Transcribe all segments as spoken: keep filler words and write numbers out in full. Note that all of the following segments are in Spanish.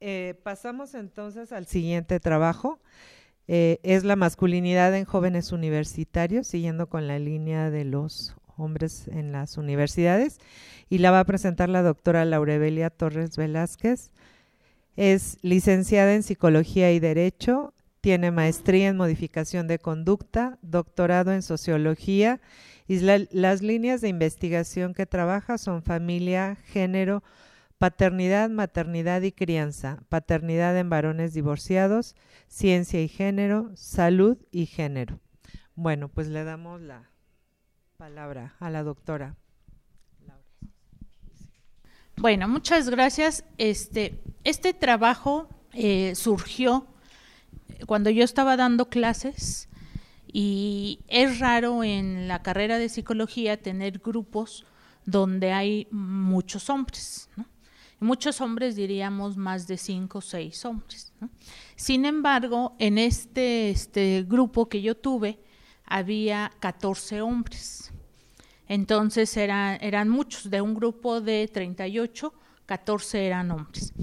eh, pasamos entonces al siguiente trabajo. Eh, es la masculinidad en jóvenes universitarios, siguiendo con la línea de los hombres en las universidades, y la va a presentar la doctora Laurebelia Torres Velázquez. Es licenciada en Psicología y Derecho, tiene maestría en Modificación de Conducta, doctorado en Sociología, y la, las líneas de investigación que trabaja son familia, género, paternidad, maternidad y crianza, paternidad en varones divorciados, ciencia y género, salud y género. Bueno, pues le damos la palabra a la doctora. Bueno, muchas gracias. Este, este trabajo eh, surgió cuando yo estaba dando clases, y es raro en la carrera de psicología tener grupos donde hay muchos hombres, ¿no? Muchos hombres, diríamos más de cinco o seis hombres, ¿no? Sin embargo, en este, este grupo que yo tuve había catorce hombres. Entonces eran, eran muchos, de un grupo de treinta y ocho, catorce eran hombres.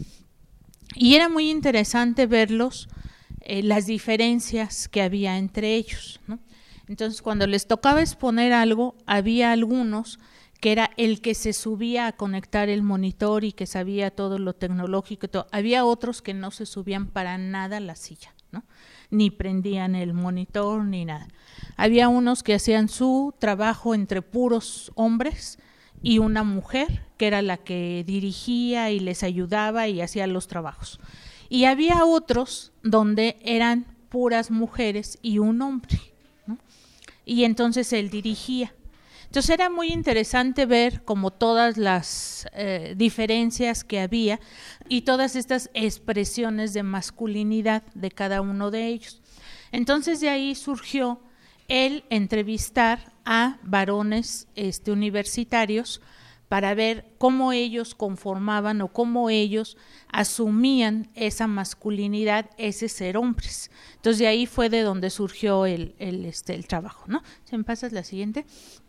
Y era muy interesante verlos, eh, las diferencias que había entre ellos, ¿no? Entonces, cuando les tocaba exponer algo, había algunos que era el que se subía a conectar el monitor y que sabía todo lo tecnológico y todo. Había otros que no se subían para nada a la silla, ¿no? Ni prendían el monitor ni nada. Había unos que hacían su trabajo entre puros hombres y una mujer que era la que dirigía y les ayudaba y hacía los trabajos. Y había otros donde eran puras mujeres y un hombre, ¿no? Y entonces él dirigía. Entonces era muy interesante ver como todas las eh, diferencias que había y todas estas expresiones de masculinidad de cada uno de ellos. Entonces de ahí surgió el entrevistar a varones este, universitarios para ver cómo ellos conformaban o cómo ellos asumían esa masculinidad, ese ser hombres. Entonces de ahí fue de donde surgió el, el, este, el trabajo, ¿no? ¿Se me pasas la siguiente?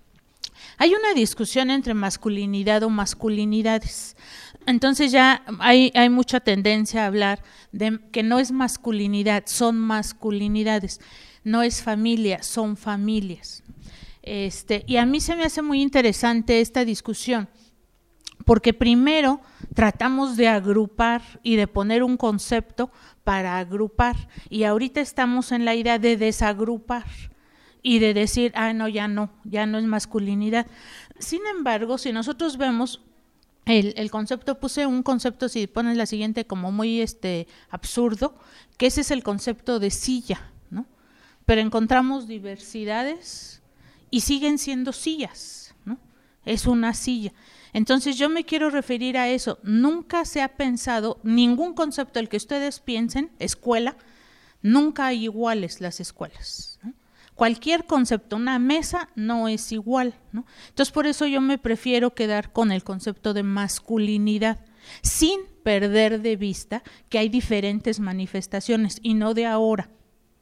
Hay una discusión entre masculinidad o masculinidades. Entonces ya hay, hay mucha tendencia a hablar de que no es masculinidad, son masculinidades. No es familia, son familias. Este, y a mí se me hace muy interesante esta discusión, porque primero tratamos de agrupar y de poner un concepto para agrupar, y ahorita estamos en la idea de desagrupar y de decir, ah, no, ya no, ya no es masculinidad. Sin embargo, si nosotros vemos el, el concepto, puse un concepto, si pones la siguiente, como muy este absurdo, que ese es el concepto de silla, ¿no? Pero encontramos diversidades y siguen siendo sillas, ¿no? Es una silla. Entonces yo me quiero referir a eso. Nunca se ha pensado, ningún concepto, el que ustedes piensen, escuela, nunca hay iguales las escuelas, ¿no? Cualquier concepto, una mesa no es igual, ¿no? Entonces por eso yo me prefiero quedar con el concepto de masculinidad, sin perder de vista que hay diferentes manifestaciones y no de ahora.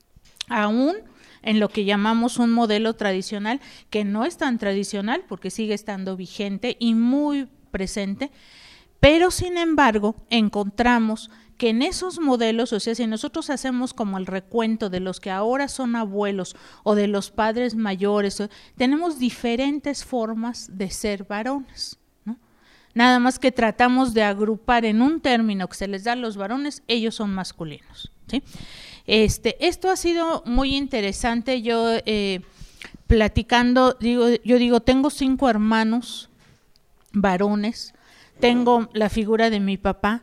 Aún en lo que llamamos un modelo tradicional, que no es tan tradicional porque sigue estando vigente y muy presente, pero sin embargo encontramos que en esos modelos, o sea, si nosotros hacemos como el recuento de los que ahora son abuelos o de los padres mayores, tenemos diferentes formas de ser varones, ¿no? Nada más que tratamos de agrupar en un término que se les da a los varones, ellos son masculinos, ¿sí? Este, esto ha sido muy interesante. Yo eh, platicando, digo, yo digo, tengo cinco hermanos varones, tengo la figura de mi papá,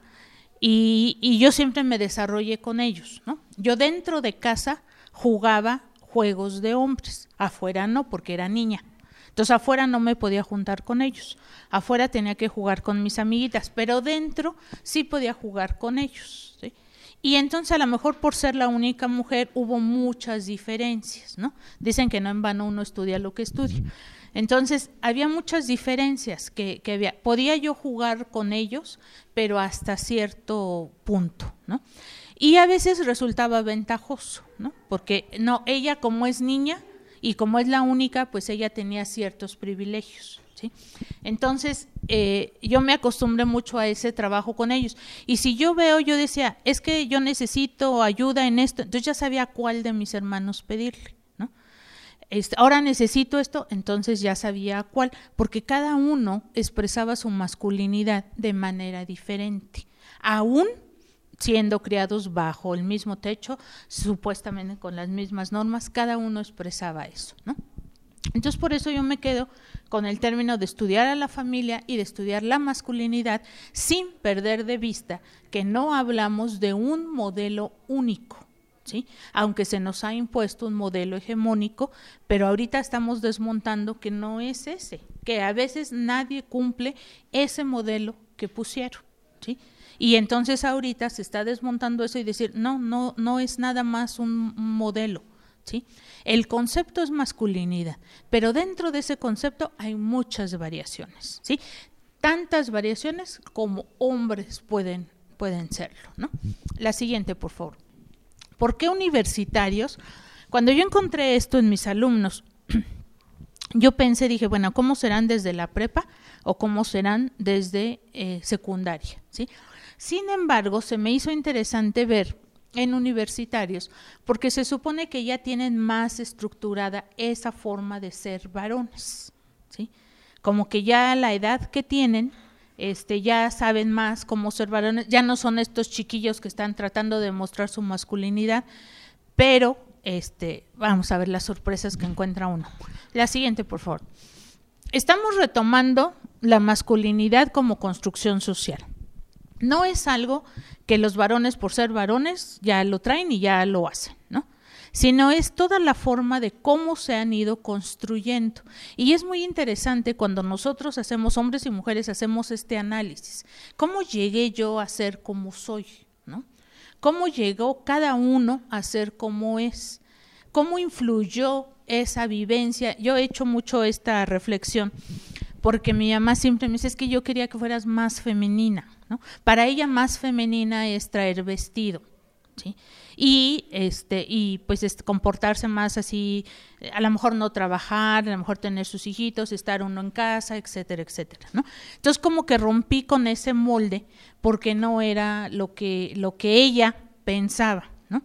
y, y yo siempre me desarrollé con ellos, ¿no? Yo dentro de casa jugaba juegos de hombres, afuera no, porque era niña. Entonces afuera no me podía juntar con ellos, afuera tenía que jugar con mis amiguitas, pero dentro sí podía jugar con ellos, ¿sí? Y entonces a lo mejor por ser la única mujer hubo muchas diferencias, ¿no? Dicen que no en vano uno estudia lo que estudia. Entonces había muchas diferencias que, que había. Podía yo jugar con ellos, pero hasta cierto punto, ¿no? Y a veces resultaba ventajoso, ¿no? Porque no, ella como es niña y como es la única, pues ella tenía ciertos privilegios, ¿sí? Entonces, eh, yo me acostumbré mucho a ese trabajo con ellos. Y si yo veo, yo decía, es que yo necesito ayuda en esto, entonces ya sabía cuál de mis hermanos pedirle, ¿no? Este, ahora necesito esto, entonces ya sabía cuál, porque cada uno expresaba su masculinidad de manera diferente, aún siendo criados bajo el mismo techo, supuestamente con las mismas normas, cada uno expresaba eso, ¿no? Entonces, por eso yo me quedo con el término de estudiar a la familia y de estudiar la masculinidad sin perder de vista que no hablamos de un modelo único, ¿sí? Aunque se nos ha impuesto un modelo hegemónico, pero ahorita estamos desmontando que no es ese, que a veces nadie cumple ese modelo que pusieron, ¿sí? Y entonces ahorita se está desmontando eso y decir, no, no, no es nada más un modelo, ¿sí? El concepto es masculinidad, pero dentro de ese concepto hay muchas variaciones, ¿sí? Tantas variaciones como hombres pueden, pueden serlo, ¿no? La siguiente, por favor. ¿Por qué universitarios? Cuando yo encontré esto en mis alumnos, yo pensé, dije, bueno, ¿cómo serán desde la prepa o cómo serán desde eh, secundaria, ¿sí? Sin embargo, se me hizo interesante ver en universitarios, porque se supone que ya tienen más estructurada esa forma de ser varones, ¿sí? Como que ya a la edad que tienen, este, ya saben más cómo ser varones, ya no son estos chiquillos que están tratando de mostrar su masculinidad, pero este, vamos a ver las sorpresas que encuentra uno. La siguiente, por favor. Estamos retomando la masculinidad como construcción social. No es algo que los varones, por ser varones, ya lo traen y ya lo hacen, ¿no? Sino es toda la forma de cómo se han ido construyendo. Y es muy interesante cuando nosotros hacemos, hombres y mujeres, hacemos este análisis. ¿Cómo llegué yo a ser como soy, ¿no? ¿Cómo llegó cada uno a ser como es? ¿Cómo influyó esa vivencia? Yo he hecho mucho esta reflexión, porque mi mamá siempre me dice, es que yo quería que fueras más femenina, ¿no? Para ella más femenina es traer vestido, ¿sí? Y este y pues es comportarse más así, a lo mejor no trabajar, a lo mejor tener sus hijitos, estar uno en casa, etcétera, etcétera, ¿no? Entonces como que rompí con ese molde porque no era lo que lo que ella pensaba, ¿no?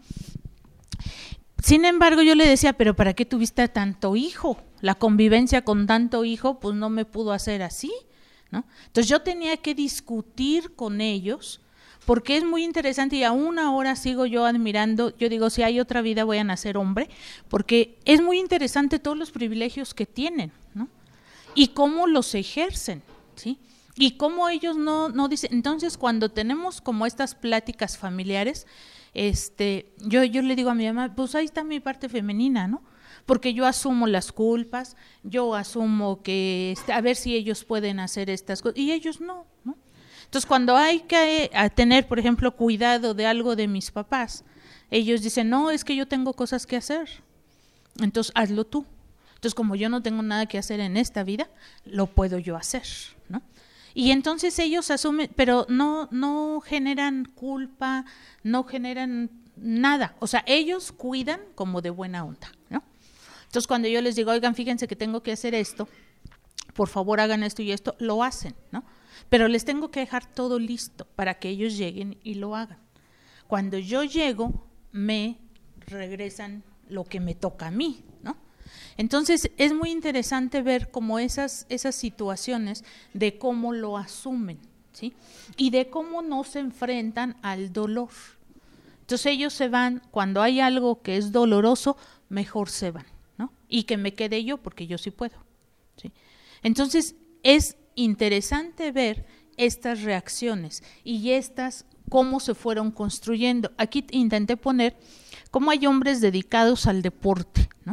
Sin embargo, yo le decía, pero ¿para qué tuviste tanto hijo? La convivencia con tanto hijo, pues no me pudo hacer así, ¿no? Entonces yo tenía que discutir con ellos, porque es muy interesante y aún ahora sigo yo admirando, yo digo, si hay otra vida voy a nacer hombre, porque es muy interesante todos los privilegios que tienen, ¿no? Y cómo los ejercen, ¿sí? Y cómo ellos no, no dicen, entonces cuando tenemos como estas pláticas familiares, este, yo, yo le digo a mi mamá, pues ahí está mi parte femenina, ¿no? Porque yo asumo las culpas, yo asumo que, este, a ver si ellos pueden hacer estas cosas, y ellos no, ¿no? Entonces, cuando hay que a tener, por ejemplo, cuidado de algo de mis papás, ellos dicen, no, es que yo tengo cosas que hacer, entonces hazlo tú. Entonces, como yo no tengo nada que hacer en esta vida, lo puedo yo hacer, ¿no? Y entonces ellos asumen, pero no, no generan culpa, no generan nada, o sea, ellos cuidan como de buena onda, ¿no? Entonces, cuando yo les digo, oigan, fíjense que tengo que hacer esto, por favor hagan esto y esto, lo hacen, ¿no? Pero les tengo que dejar todo listo para que ellos lleguen y lo hagan. Cuando yo llego, me regresan lo que me toca a mí, ¿no? Entonces, es muy interesante ver cómo esas, esas situaciones de cómo lo asumen, ¿sí? Y de cómo no se enfrentan al dolor. Entonces, ellos se van, cuando hay algo que es doloroso, mejor se van, ¿no? Y que me quede yo porque yo sí puedo, ¿sí? Entonces, es interesante ver estas reacciones y estas cómo se fueron construyendo. Aquí intenté poner cómo hay hombres dedicados al deporte, ¿no?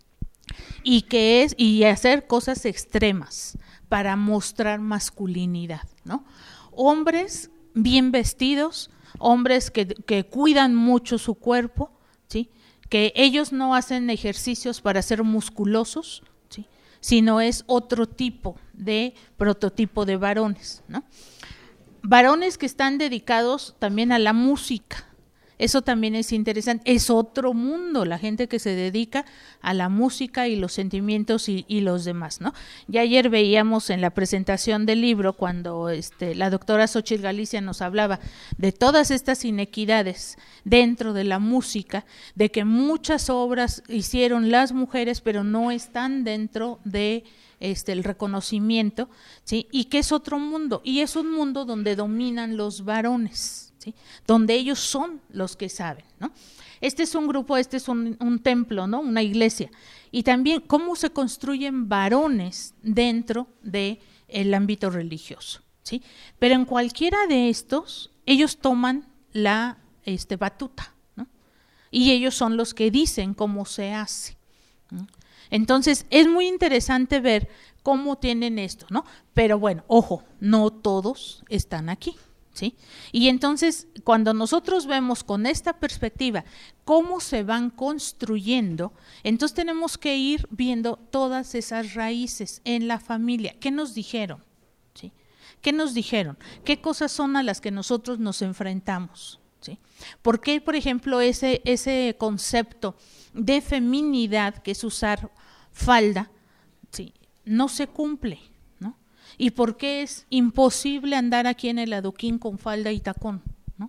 Y que es y hacer cosas extremas para mostrar masculinidad, ¿no? Hombres bien vestidos, hombres que, que cuidan mucho su cuerpo, ¿sí? Que ellos no hacen ejercicios para ser musculosos, ¿sí? Sino es otro tipo de prototipo de varones, ¿no? Varones que están dedicados también a la música Eso también es interesante, es otro mundo, la gente que se dedica a la música y los sentimientos y, y los demás, ¿no? Ya ayer veíamos en la presentación del libro, cuando este, la doctora Xochitl Galicia nos hablaba de todas estas inequidades dentro de la música, de que muchas obras hicieron las mujeres, pero no están dentro de este, el reconocimiento, ¿sí? Y que es otro mundo, y es un mundo donde dominan los varones, ¿sí? Donde ellos son los que saben, ¿no? Este es un grupo, este es un, un templo, ¿no? Una iglesia. Y también cómo se construyen varones dentro del ámbito religioso, ¿sí? Pero en cualquiera de estos, ellos toman la este, batuta, ¿no? Y ellos son los que dicen cómo se hace, ¿no? Entonces, es muy interesante ver cómo tienen esto, ¿no? Pero bueno, ojo, no todos están aquí, ¿sí? Y entonces, cuando nosotros vemos con esta perspectiva cómo se van construyendo, entonces tenemos que ir viendo todas esas raíces en la familia. ¿Qué nos dijeron? ¿Sí? ¿Qué nos dijeron? ¿Qué cosas son a las que nosotros nos enfrentamos? ¿Sí? ¿Por qué, por ejemplo, ese, ese concepto de feminidad, que es usar falda, ¿sí?, no se cumple? ¿Y por qué es imposible andar aquí en el adoquín con falda y tacón, ¿no?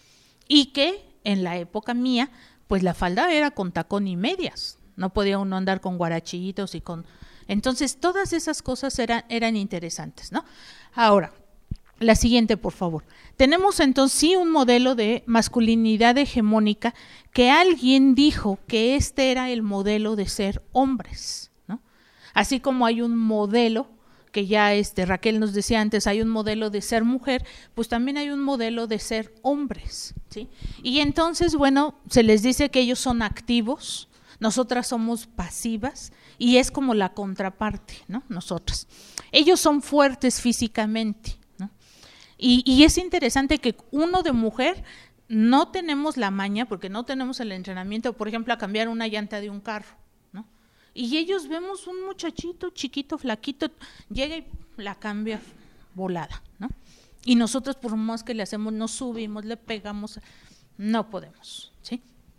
Y que en la época mía, pues la falda era con tacón y medias, no podía uno andar con guarachitos y con… Entonces, todas esas cosas eran, eran interesantes, ¿no? Ahora, la siguiente, por favor. Tenemos entonces sí un modelo de masculinidad hegemónica que alguien dijo que este era el modelo de ser hombres, ¿no? Así como hay un modelo que ya este, Raquel nos decía antes, hay un modelo de ser mujer, pues también hay un modelo de ser hombres, ¿sí? Y entonces, bueno, se les dice que ellos son activos, nosotras somos pasivas, y es como la contraparte, ¿no? Nosotras. Ellos son fuertes físicamente, ¿no? Y, y es interesante que uno de mujer no tenemos la maña, porque no tenemos el entrenamiento, por ejemplo, a cambiar una llanta de un carro. Y ellos vemos un muchachito chiquito, flaquito, llega y la cambia volada, ¿no? Y nosotros, por más que le hacemos, nos subimos, le pegamos, no podemos, ¿sí?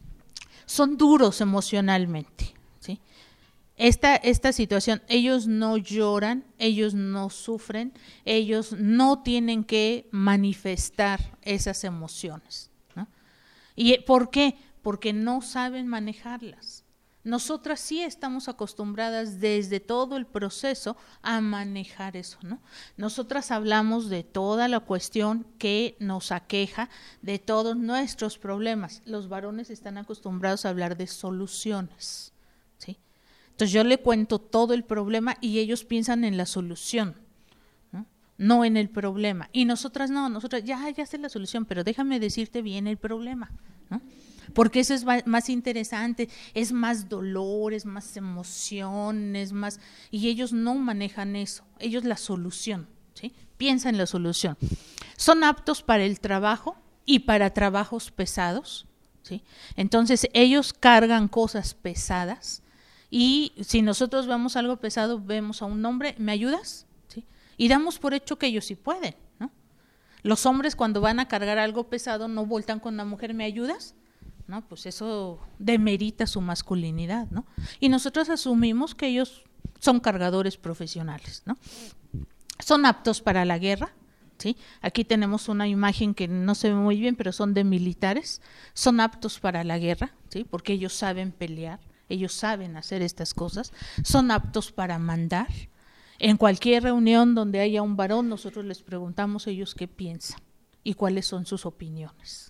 Son duros emocionalmente, ¿sí? Esta, esta situación, ellos no lloran, ellos no sufren, ellos no tienen que manifestar esas emociones, ¿no? ¿Y por qué? Porque no saben manejarlas. Nosotras sí estamos acostumbradas desde todo el proceso a manejar eso, ¿no? Nosotras hablamos de toda la cuestión que nos aqueja, de todos nuestros problemas. Los varones están acostumbrados a hablar de soluciones, ¿sí? Entonces yo le cuento todo el problema y ellos piensan en la solución, ¿no? No en el problema. Y nosotras no, nosotras ya, ya sé la solución, pero déjame decirte bien el problema, ¿no? Porque eso es más interesante, es más dolor, es más emoción, es más… Y ellos no manejan eso, ellos la solución, ¿sí? Piensan en la solución. Son aptos para el trabajo y para trabajos pesados, ¿sí? Entonces ellos cargan cosas pesadas y si nosotros vemos algo pesado, vemos a un hombre, ¿me ayudas? ¿Sí? Y damos por hecho que ellos sí pueden, ¿no? Los hombres cuando van a cargar algo pesado no voltan con la mujer, ¿me ayudas? ¿No? Pues eso demerita su masculinidad, ¿no? Y nosotros asumimos que ellos son cargadores profesionales, ¿no? Son aptos para la guerra, ¿sí? Aquí tenemos una imagen que no se ve muy bien, pero son de militares, son aptos para la guerra, ¿sí? Porque ellos saben pelear, ellos saben hacer estas cosas, son aptos para mandar. En cualquier reunión donde haya un varón, nosotros les preguntamos a ellos qué piensan y cuáles son sus opiniones.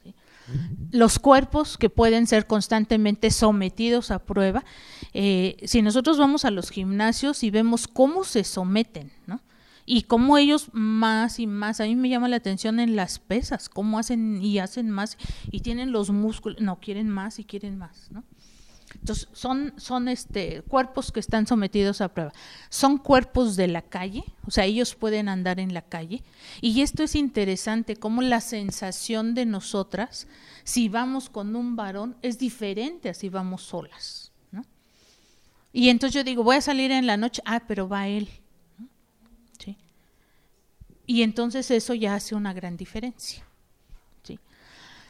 Los cuerpos que pueden ser constantemente sometidos a prueba, eh, si nosotros vamos a los gimnasios y vemos cómo se someten, ¿no? Y cómo ellos más y más, a mí me llama la atención en las pesas, cómo hacen y hacen más y tienen los músculos, no, quieren más y quieren más, ¿no? Entonces son, son este, cuerpos que están sometidos a prueba, son cuerpos de la calle, o sea, ellos pueden andar en la calle, y esto es interesante, cómo la sensación de nosotras, si vamos con un varón, es diferente a si vamos solas, ¿no? Y entonces yo digo, voy a salir en la noche, ah, pero va él, ¿no? ¿Sí? Y entonces eso ya hace una gran diferencia.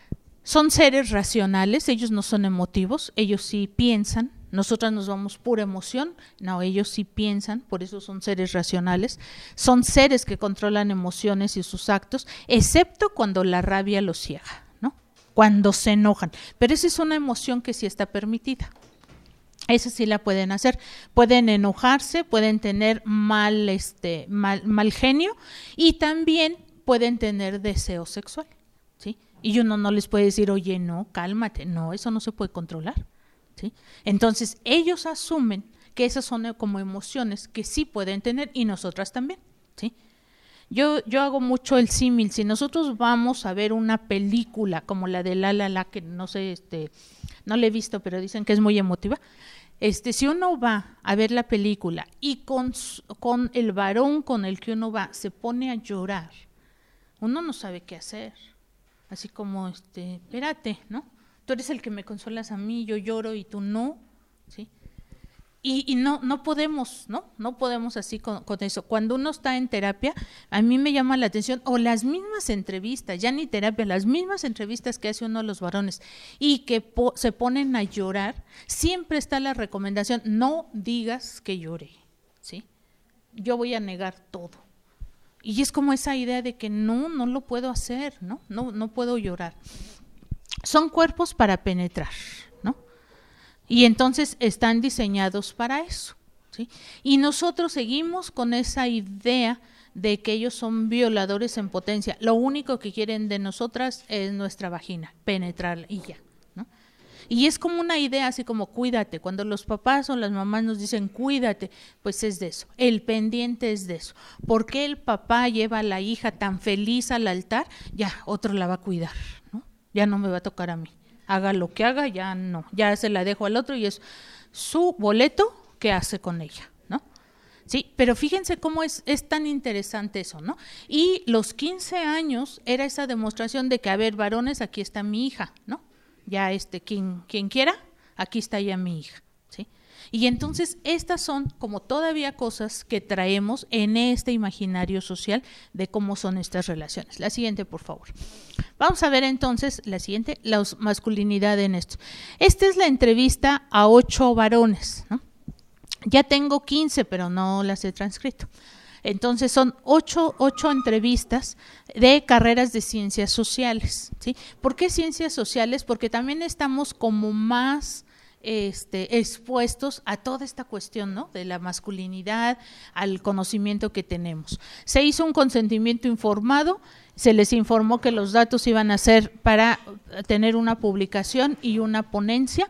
Son seres racionales, ellos no son emotivos, ellos sí piensan. Nosotras nos vamos pura emoción, no, ellos sí piensan, por eso son seres racionales. Son seres que controlan emociones y sus actos, excepto cuando la rabia los ciega, ¿no? Cuando se enojan. Pero esa es una emoción que sí está permitida. Esa sí la pueden hacer. Pueden enojarse, pueden tener mal, este, mal, mal genio y también pueden tener deseo sexual, ¿sí? Y uno no les puede decir, oye, no, cálmate. No, eso no se puede controlar. ¿Sí? Entonces, ellos asumen que esas son como emociones que sí pueden tener y nosotras también, ¿sí? Yo, yo hago mucho el símil. Si nosotros vamos a ver una película como la de La La La, que no sé, este, no la he visto, pero dicen que es muy emotiva, este, si uno va a ver la película y con, con el varón con el que uno va se pone a llorar, uno no sabe qué hacer. Así como, este, espérate, ¿no? Tú eres el que me consuelas a mí, yo lloro y tú no, ¿sí? Y, y no, no podemos, ¿no? No podemos así con, con eso. Cuando uno está en terapia, a mí me llama la atención, o las mismas entrevistas, ya ni terapia, las mismas entrevistas que hace uno a los varones y que po- se ponen a llorar, siempre está la recomendación, no digas que lloré, ¿sí? Yo voy a negar todo. Y es como esa idea de que no, no lo puedo hacer, ¿no? No, no puedo llorar. Son cuerpos para penetrar, ¿no? Y entonces están diseñados para eso, ¿sí? Y nosotros seguimos con esa idea de que ellos son violadores en potencia. Lo único que quieren de nosotras es nuestra vagina, penetrar y ya, ¿no? Y es como una idea así como cuídate. Cuando los papás o las mamás nos dicen cuídate, pues es de eso. El pendiente es de eso. ¿Por qué el papá lleva a la hija tan feliz al altar? Ya, otro la va a cuidar, ¿no? Ya no me va a tocar a mí. Haga lo que haga, ya no. Ya se la dejo al otro y es su boleto que hace con ella, ¿no? Sí, pero fíjense cómo es, es tan interesante eso, ¿no? Y los quince años era esa demostración de que, a ver, varones, aquí está mi hija, ¿no? Ya este, quien, quien quiera, aquí está ya mi hija, ¿sí? Y entonces estas son como todavía cosas que traemos en este imaginario social de cómo son estas relaciones. La siguiente, por favor. Vamos a ver entonces, la siguiente, la masculinidad en esto. Esta es la entrevista a ocho varones, ¿no? Ya tengo quince, pero no las he transcrito. Entonces son ocho, ocho entrevistas de carreras de ciencias sociales, ¿sí? ¿Por qué ciencias sociales? Porque también estamos como más este, expuestos a toda esta cuestión, ¿no? De la masculinidad, al conocimiento que tenemos. Se hizo un consentimiento informado, se les informó que los datos iban a ser para tener una publicación y una ponencia,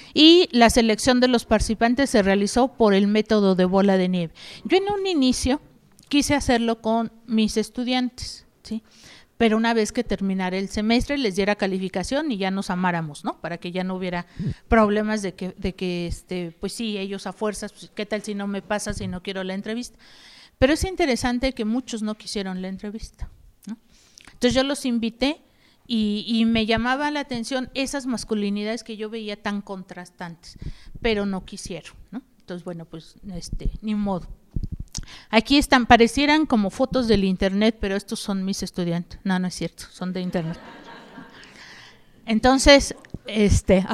y la selección de los participantes se realizó por el método de bola de nieve. Yo en un inicio quise hacerlo con mis estudiantes, ¿sí? Pero una vez que terminara el semestre les diera calificación y ya nos amáramos, ¿no? Para que ya no hubiera problemas de que, de que este, pues sí, ellos a fuerzas, pues, ¿qué tal si no me pasa, si no quiero la entrevista? Pero es interesante que muchos no quisieron la entrevista, ¿no? Entonces yo los invité y, y me llamaba la atención esas masculinidades que yo veía tan contrastantes, pero no quisieron, ¿no? Entonces, bueno, pues este, ni modo. Aquí están, parecieran como fotos del internet, pero estos son mis estudiantes. No, no es cierto, son de internet. Entonces, este,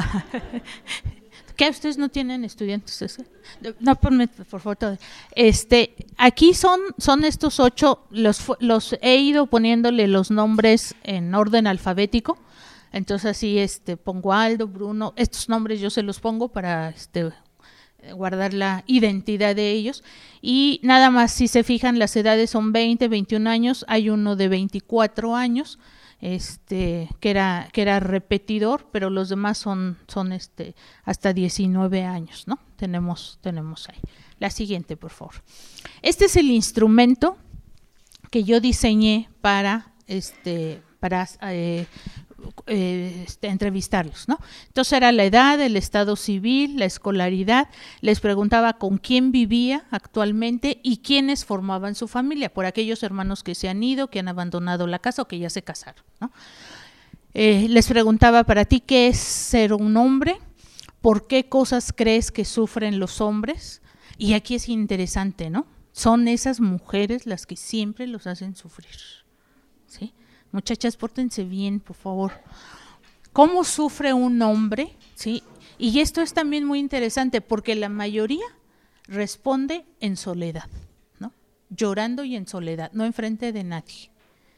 ¿qué? ¿Ustedes no tienen estudiantes? No, por, por favor. Este, aquí son, son estos ocho, los, los he ido poniéndole los nombres en orden alfabético. Entonces así, este, pongo Aldo, Bruno, estos nombres yo se los pongo para, este, guardar la identidad de ellos. Y nada más, si se fijan, las edades son veinte, veintiún años, hay uno de veinticuatro años, este, que era, que era repetidor, pero los demás son, son este, hasta diecinueve años, ¿no? Tenemos, tenemos ahí. La siguiente, por favor. Este es el instrumento que yo diseñé para, este, para eh, Eh, este, entrevistarlos, ¿no? Entonces era la edad, el estado civil, la escolaridad, les preguntaba con quién vivía actualmente y quiénes formaban su familia, por aquellos hermanos que se han ido, que han abandonado la casa o que ya se casaron, ¿no? Eh, les preguntaba, para ti, ¿qué es ser un hombre? ¿Por qué cosas crees que sufren los hombres? Y aquí es interesante, ¿no? Son esas mujeres las que siempre los hacen sufrir, ¿sí? Muchachas, pórtense bien, por favor. ¿Cómo sufre un hombre? ¿Sí? Y esto es también muy interesante porque la mayoría responde en soledad, ¿no? Llorando y en soledad, no enfrente de nadie,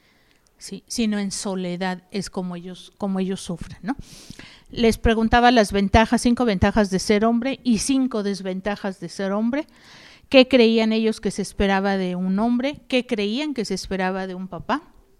¿sí? Sino en soledad es como ellos, como ellos sufren, ¿no? Les preguntaba las ventajas, cinco ventajas de ser hombre y cinco desventajas de ser hombre. ¿Qué creían ellos que se esperaba de un hombre? ¿Qué creían que se esperaba de un papá?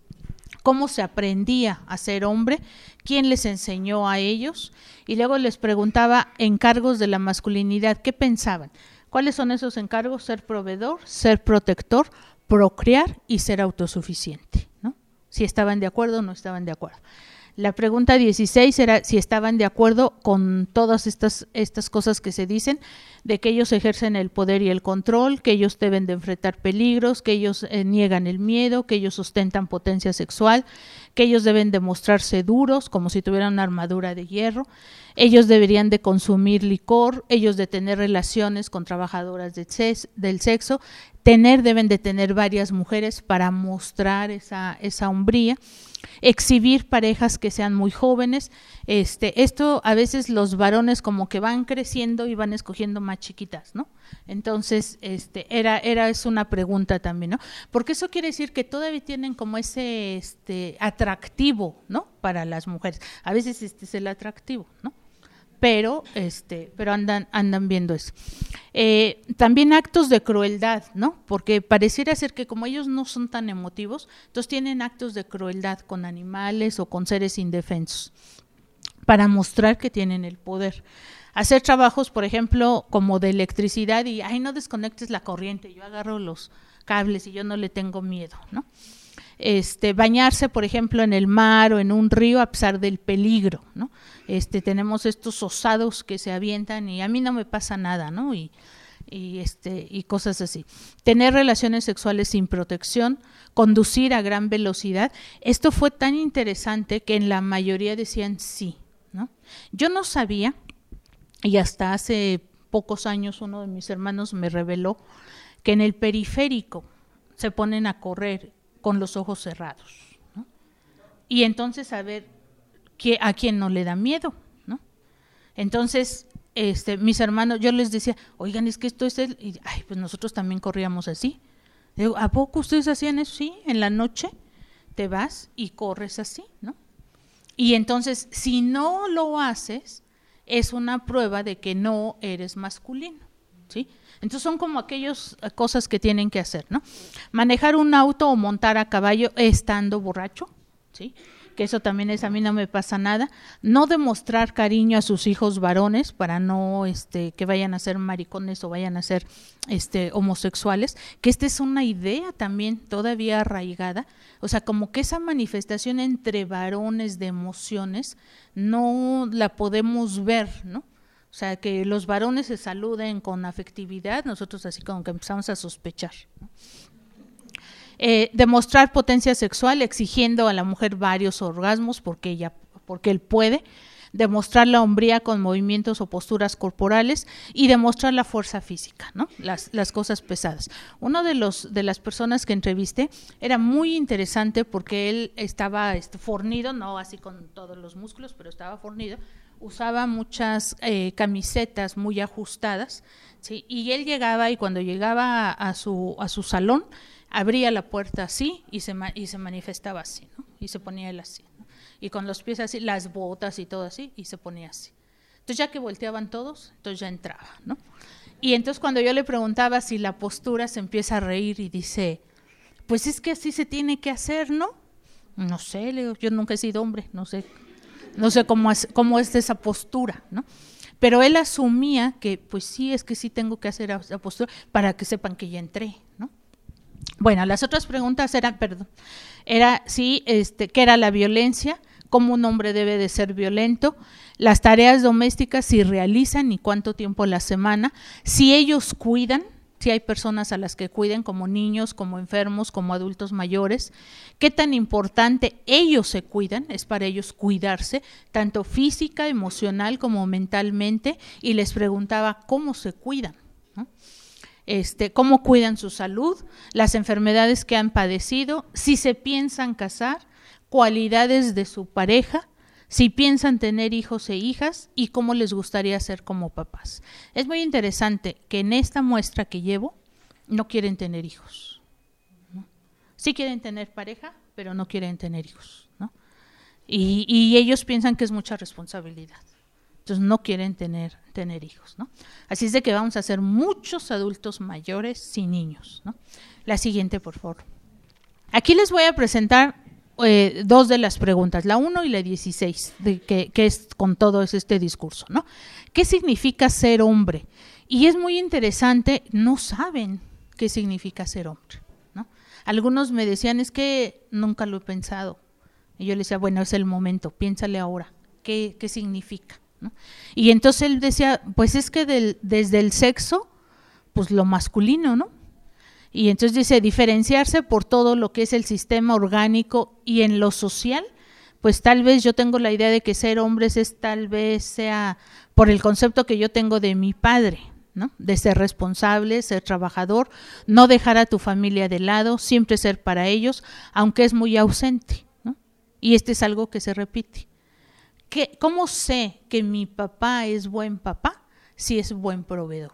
¿Cómo se aprendía a ser hombre? ¿Quién les enseñó a ellos? Y luego les preguntaba encargos de la masculinidad. ¿Qué pensaban? ¿Cuáles son esos encargos? Ser proveedor, ser protector, procrear y ser autosuficiente, ¿no? Si estaban de acuerdo o no estaban de acuerdo. La pregunta dieciséis era si estaban de acuerdo con todas estas, estas cosas que se dicen, de que ellos ejercen el poder y el control, que ellos deben de enfrentar peligros, que ellos eh, niegan el miedo, que ellos ostentan potencia sexual, que ellos deben de mostrarse duros, como si tuvieran una armadura de hierro, ellos deberían de consumir licor, ellos de tener relaciones con trabajadoras de ses- del sexo, tener, deben de tener varias mujeres para mostrar esa, esa hombría, exhibir parejas que sean muy jóvenes. Este, esto a veces los varones como que van creciendo y van escogiendo más chiquitas, ¿no? Entonces, este, era, era es una pregunta también, ¿no? Porque eso quiere decir que todavía tienen como ese este atractivo, ¿no? Para las mujeres. A veces este es el atractivo, ¿no? Pero, este, pero andan, andan viendo eso. Eh, también actos de crueldad, ¿no? Porque pareciera ser que como ellos no son tan emotivos, entonces tienen actos de crueldad con animales o con seres indefensos, para mostrar que tienen el poder. Hacer trabajos, por ejemplo, como de electricidad y, ay, no desconectes la corriente, yo agarro los cables y yo no le tengo miedo, ¿no? Este, bañarse, por ejemplo, en el mar o en un río a pesar del peligro, ¿no? Este, tenemos estos osados que se avientan y a mí no me pasa nada, ¿no? Y, y, este, y cosas así. Tener relaciones sexuales sin protección, conducir a gran velocidad. Esto fue tan interesante que en la mayoría decían sí, ¿no? Yo no sabía, y hasta hace pocos años uno de mis hermanos me reveló que en el periférico se ponen a correr con los ojos cerrados, ¿no? Y entonces a ver que a quién no le da miedo, ¿no? Entonces, este, mis hermanos, yo les decía, oigan, es que esto es el, y, ay, pues nosotros también corríamos así. Digo, ¿a poco ustedes hacían eso? Sí, en la noche te vas y corres así, ¿no? Y entonces, si no lo haces, es una prueba de que no eres masculino, ¿sí? Entonces son como aquellas cosas que tienen que hacer, ¿no? Manejar un auto o montar a caballo estando borracho, ¿sí? Que eso también es, a mí no me pasa nada. No demostrar cariño a sus hijos varones para no este, que vayan a ser maricones o vayan a ser este, homosexuales, que esta es una idea también todavía arraigada, o sea, como que esa manifestación entre varones de emociones no la podemos ver, ¿no? O sea, que los varones se saluden con afectividad, nosotros así como que empezamos a sospechar, ¿no? Eh, demostrar potencia sexual exigiendo a la mujer varios orgasmos porque ella, porque él puede, demostrar la hombría con movimientos o posturas corporales y demostrar la fuerza física, ¿no? Las, las cosas pesadas. Uno de los de las personas que entrevisté era muy interesante porque él estaba este, fornido, no así con todos los músculos, pero estaba fornido. Usaba muchas eh, camisetas muy ajustadas, ¿sí? Y él llegaba y cuando llegaba a, a su a su salón abría la puerta así y se y se manifestaba así, ¿no? Y se ponía él así, ¿no? Y con los pies así, las botas y todo así, y se ponía así. Entonces ya que volteaban todos, entonces ya entraba, ¿no? Y entonces cuando yo le preguntaba si la postura, se empieza a reír y dice, pues es que así se tiene que hacer, ¿no? No sé, le digo, yo nunca he sido hombre, no sé. No sé cómo es, cómo es esa postura, ¿no? Pero él asumía que, pues sí, es que sí tengo que hacer esa postura para que sepan que ya entré, ¿no? Bueno, las otras preguntas eran, perdón, era sí, este, ¿qué era la violencia? ¿Cómo un hombre debe de ser violento? Las tareas domésticas, si realizan y cuánto tiempo a la semana, si ellos cuidan, si hay personas a las que cuiden como niños, como enfermos, como adultos mayores, qué tan importante ellos se cuidan, es para ellos cuidarse, tanto física, emocional como mentalmente, y les preguntaba cómo se cuidan, ¿no? Este, cómo cuidan su salud, las enfermedades que han padecido, si se piensan casar, cualidades de su pareja, si piensan tener hijos e hijas y cómo les gustaría ser como papás. Es muy interesante que en esta muestra que llevo no quieren tener hijos, ¿no? Sí quieren tener pareja, pero no quieren tener hijos, ¿no? Y, y ellos piensan que es mucha responsabilidad. Entonces no quieren tener, tener hijos, ¿no? Así es de que vamos a ser muchos adultos mayores sin niños, ¿no? La siguiente, por favor. Aquí les voy a presentar eh, dos de las preguntas, la uno y la dieciséis, de que, que es con todo este discurso, ¿no? ¿Qué significa ser hombre? Y es muy interesante, no saben qué significa ser hombre, ¿no? Algunos me decían, es que nunca lo he pensado. Y yo les decía, bueno, es el momento, piénsale ahora, ¿qué, qué significa? ¿No? Y entonces él decía, pues es que del, desde el sexo, pues lo masculino, ¿no? Y entonces dice, diferenciarse por todo lo que es el sistema orgánico y en lo social, pues tal vez yo tengo la idea de que ser hombres es tal vez sea por el concepto que yo tengo de mi padre, ¿no? De ser responsable, ser trabajador, no dejar a tu familia de lado, siempre ser para ellos, aunque es muy ausente, ¿no? Y este es algo que se repite. ¿Qué, ¿Cómo sé que mi papá es buen papá? Si es buen proveedor.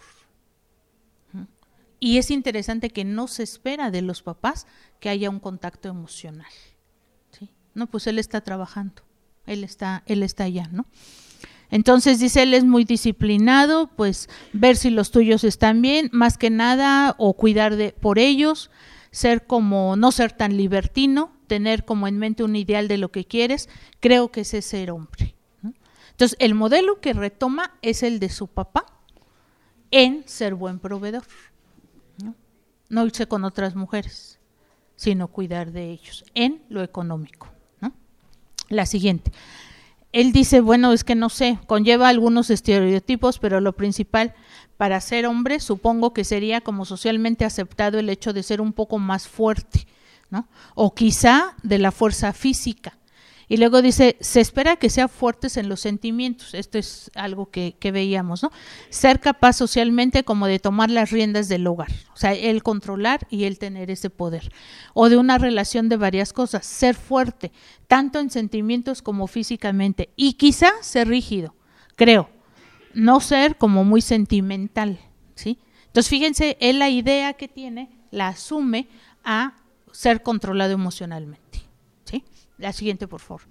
Y es interesante que no se espera de los papás que haya un contacto emocional, ¿sí? No, pues él está trabajando, él está, él está allá, ¿no? Entonces dice, él es muy disciplinado, pues ver si los tuyos están bien, más que nada, o cuidar de por ellos, ser como, no ser tan libertino, tener como en mente un ideal de lo que quieres, creo que ese es ser hombre, ¿no? Entonces, el modelo que retoma es el de su papá en ser buen proveedor, ¿no? No irse con otras mujeres, sino cuidar de ellos en lo económico, ¿no? La siguiente. Él dice, bueno, es que no sé, conlleva algunos estereotipos, pero lo principal para ser hombre supongo que sería como socialmente aceptado el hecho de ser un poco más fuerte, ¿no? O quizá de la fuerza física. Y luego dice, se espera que sean fuertes en los sentimientos. Esto es algo que, que veíamos, ¿no? Ser capaz socialmente como de tomar las riendas del hogar, o sea, el controlar y el tener ese poder. O de una relación de varias cosas, ser fuerte, tanto en sentimientos como físicamente. Y quizá ser rígido, creo, no ser como muy sentimental, ¿sí? Entonces, fíjense, él la idea que tiene la asume a ser controlado emocionalmente, ¿sí? La siguiente, por favor.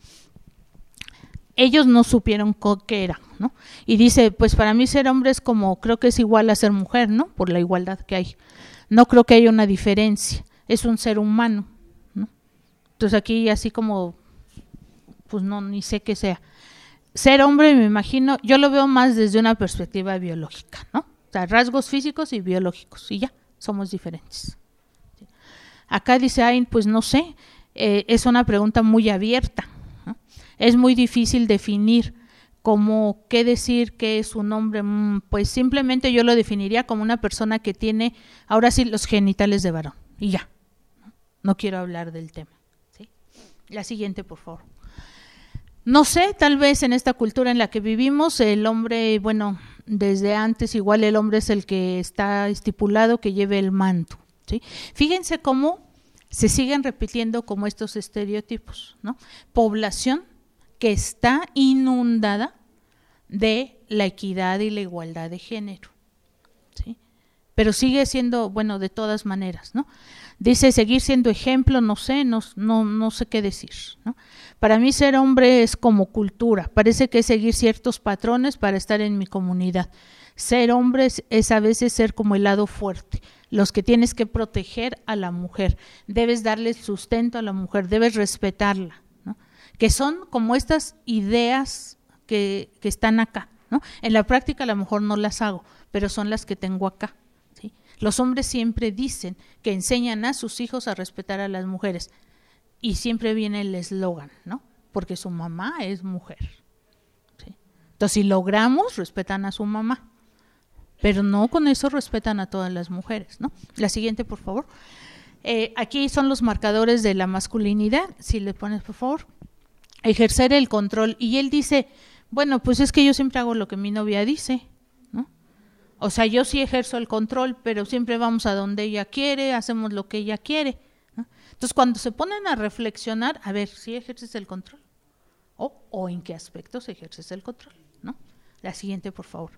Ellos no supieron qué era, ¿no? Y dice, pues para mí ser hombre es como, creo que es igual a ser mujer, ¿no? Por la igualdad que hay. No creo que haya una diferencia, es un ser humano, ¿no? Entonces aquí así como, pues no, ni sé qué sea. Ser hombre, me imagino, yo lo veo más desde una perspectiva biológica, ¿no? O sea, rasgos físicos y biológicos, y ya, somos diferentes. Acá dice, ay, pues no sé, eh, es una pregunta muy abierta, ¿no? Es muy difícil definir como qué decir qué es un hombre, mm, pues simplemente yo lo definiría como una persona que tiene, ahora sí, los genitales de varón, y ya, no, no quiero hablar del tema, ¿sí? La siguiente, por favor. No sé, tal vez en esta cultura en la que vivimos, el hombre, bueno, desde antes igual el hombre es el que está estipulado que lleve el manto, ¿sí? Fíjense cómo se siguen repitiendo como estos estereotipos, ¿no? Población que está inundada de la equidad y la igualdad de género, ¿sí? Pero sigue siendo, bueno, de todas maneras, ¿no? Dice seguir siendo ejemplo, no sé, no, no, no sé qué decir, ¿no? Para mí ser hombre es como cultura, parece que es seguir ciertos patrones para estar en mi comunidad. Ser hombre es, es a veces ser como el lado fuerte, los que tienes que proteger a la mujer, debes darle sustento a la mujer, debes respetarla, ¿no? Que son como estas ideas que, que están acá, ¿no? En la práctica a lo mejor no las hago, pero son las que tengo acá, ¿sí? Los hombres siempre dicen que enseñan a sus hijos a respetar a las mujeres y siempre viene el eslogan, ¿no? Porque su mamá es mujer, ¿sí? Entonces, si logramos, respetan a su mamá, pero no con eso respetan a todas las mujeres, ¿no? La siguiente, por favor. Eh, aquí son los marcadores de la masculinidad, si le pones, por favor. Ejercer el control. Y él dice, bueno, pues es que yo siempre hago lo que mi novia dice, ¿no? O sea, yo sí ejerzo el control, pero siempre vamos a donde ella quiere, hacemos lo que ella quiere, ¿no? Entonces, cuando se ponen a reflexionar, a ver, ¿sí ejerces el control o, o en qué aspectos ejerces el control, ¿no? La siguiente, por favor.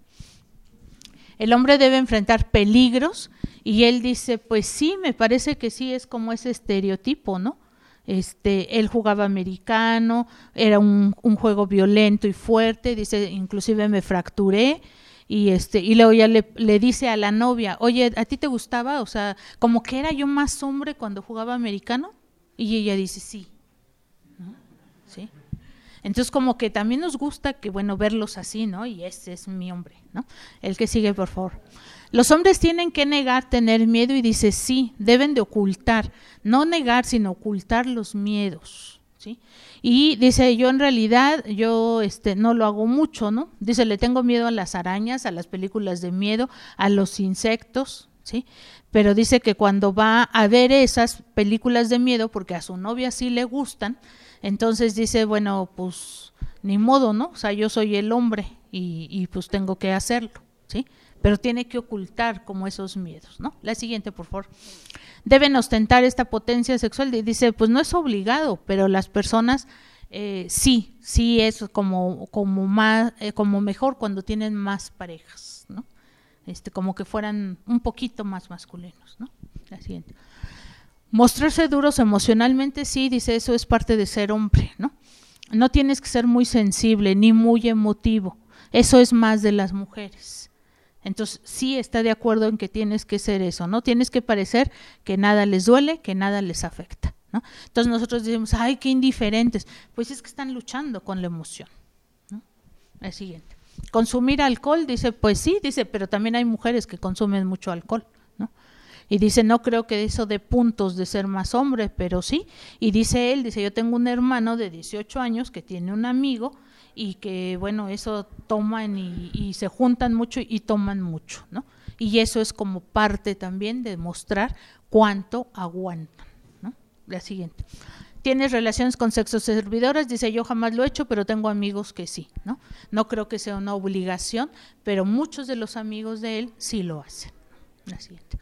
El hombre debe enfrentar peligros y él dice, pues sí, me parece que sí, es como ese estereotipo, ¿no? Este, él jugaba americano, era un, un juego violento y fuerte, dice, inclusive me fracturé, y este, y luego ya le, le dice a la novia, oye, ¿a ti te gustaba? O sea, como que era yo más hombre cuando jugaba americano, y ella dice, sí, ¿no? ¿Sí? Entonces como que también nos gusta que, bueno, verlos así, ¿no? Y ese es mi hombre, ¿no? El que sigue, por favor. Los hombres tienen que negar, tener miedo, y dice, sí, deben de ocultar, no negar, sino ocultar los miedos, ¿sí? Y dice, yo en realidad, yo este no lo hago mucho, ¿no? Dice, le tengo miedo a las arañas, a las películas de miedo, a los insectos, ¿sí? Pero dice que cuando va a ver esas películas de miedo, porque a su novia sí le gustan, entonces dice, bueno, pues ni modo, ¿no? O sea, yo soy el hombre y, y pues tengo que hacerlo, ¿sí? Pero tiene que ocultar como esos miedos, ¿no? La siguiente, por favor. Deben ostentar esta potencia sexual. Y dice, pues no es obligado, pero las personas eh, sí, sí es como, como, más, eh, como mejor cuando tienen más parejas, ¿no? Este, como que fueran un poquito más masculinos, ¿no? La siguiente. Mostrarse duros emocionalmente, sí, dice, eso es parte de ser hombre, ¿no? No tienes que ser muy sensible ni muy emotivo, eso es más de las mujeres. Entonces, sí está de acuerdo en que tienes que ser eso, ¿no? Tienes que parecer que nada les duele, que nada les afecta, ¿no? Entonces nosotros decimos, ay, qué indiferentes, pues es que están luchando con la emoción, ¿no? El siguiente. Consumir alcohol, dice, pues sí, dice, pero también hay mujeres que consumen mucho alcohol, ¿no? Y dice, no creo que eso dé puntos de ser más hombre, pero sí. Y dice él, dice, yo tengo un hermano de dieciocho años que tiene un amigo y que, bueno, eso toman y, y se juntan mucho y toman mucho, ¿no? Y eso es como parte también de mostrar cuánto aguantan, ¿no? La siguiente. ¿Tienes relaciones con sexoservidoras? Dice, yo jamás lo he hecho, pero tengo amigos que sí, ¿no? No creo que sea una obligación, pero muchos de los amigos de él sí lo hacen. La siguiente.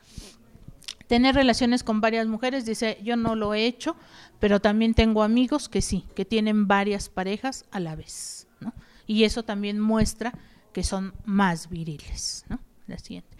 Tener relaciones con varias mujeres, dice, yo no lo he hecho, pero también tengo amigos que sí, que tienen varias parejas a la vez, ¿no? Y eso también muestra que son más viriles, ¿no? La siguiente.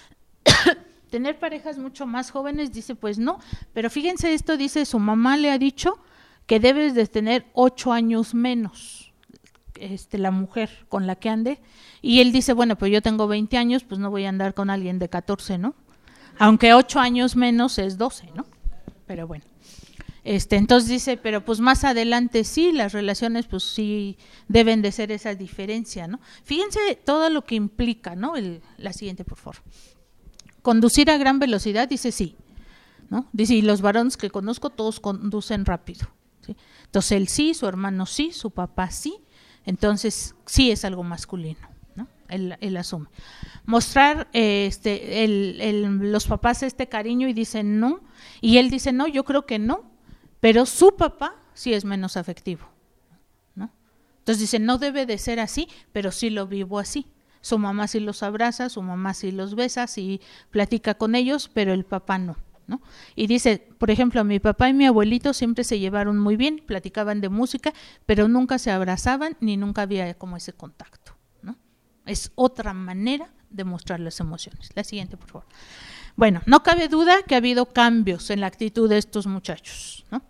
Tener parejas mucho más jóvenes, dice, pues no, pero fíjense esto, dice, su mamá le ha dicho que debes de tener ocho años menos, este, la mujer con la que ande, y él dice, bueno, pues yo tengo veinte años, pues no voy a andar con alguien de catorce, ¿no? Aunque ocho años menos es doce, ¿no? Pero bueno, este, entonces dice, pero pues más adelante sí, las relaciones pues sí deben de ser esa diferencia, ¿no? Fíjense todo lo que implica, ¿no? El, la siguiente, por favor. Conducir a gran velocidad, dice sí, ¿no? Dice, y los varones que conozco todos conducen rápido, ¿sí? Entonces él sí, su hermano sí, su papá sí, entonces sí es algo masculino, ¿no? Él, él asume. Mostrar eh, este, el, el, los papás este cariño y dicen no, y él dice no, yo creo que no, pero su papá sí es menos afectivo, ¿no? Entonces dice, no debe de ser así, pero sí lo vivo así. Su mamá sí los abraza, su mamá sí los besa, sí platica con ellos, pero el papá no, ¿no? Y dice, por ejemplo, mi papá y mi abuelito siempre se llevaron muy bien, platicaban de música, pero nunca se abrazaban ni nunca había como ese contacto, ¿no? Es otra manera de mostrar las emociones. La siguiente, por favor. Bueno, no cabe duda que ha habido cambios en la actitud de estos muchachos, ¿no?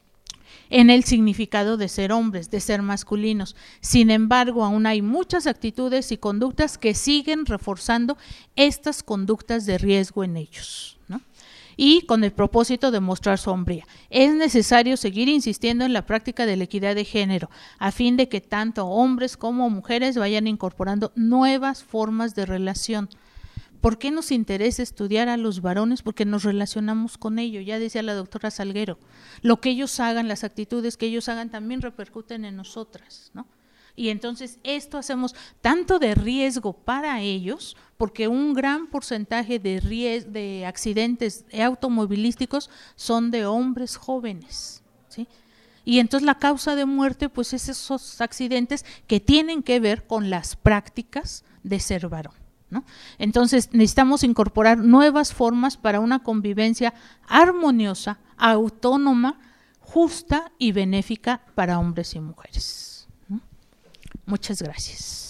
En el significado de ser hombres, de ser masculinos. Sin embargo, aún hay muchas actitudes y conductas que siguen reforzando estas conductas de riesgo en ellos, ¿no? Y con el propósito de mostrar su hombría. Es necesario seguir insistiendo en la práctica de la equidad de género, a fin de que tanto hombres como mujeres vayan incorporando nuevas formas de relación. ¿Por qué nos interesa estudiar a los varones? Porque nos relacionamos con ellos, ya decía la doctora Salguero, lo que ellos hagan, las actitudes que ellos hagan también repercuten en nosotras, ¿no? Y entonces esto hacemos tanto de riesgo para ellos, porque un gran porcentaje de, ries- de accidentes automovilísticos son de hombres jóvenes, ¿sí? Y entonces la causa de muerte, pues es esos accidentes que tienen que ver con las prácticas de ser varón, ¿no? Entonces necesitamos incorporar nuevas formas para una convivencia armoniosa, autónoma, justa y benéfica para hombres y mujeres. Muchas gracias.